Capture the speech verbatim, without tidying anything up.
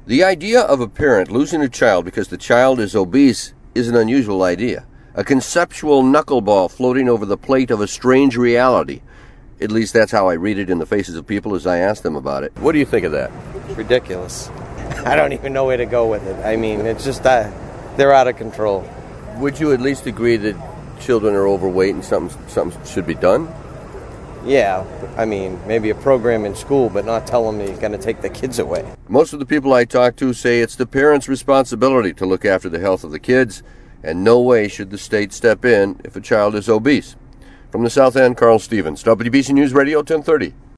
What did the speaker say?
The idea of a parent losing a child because the child is obese is an unusual idea, a conceptual knuckleball floating over the plate of a strange reality. At least that's how I read it in the faces of people as I ask them about it. What do you think of that? It's ridiculous. I don't even know where to go with it. I mean, it's just, uh, they're out of control. Would you at least agree that children are overweight and something, something should be done? Yeah, I mean, maybe a program in school, but not tell them you're going to take the kids away. Most of the people I talk to say it's the parents' responsibility to look after the health of the kids, and no way should the state step in if a child is obese. From the South End, Carl Stevens, W B C News Radio ten thirty.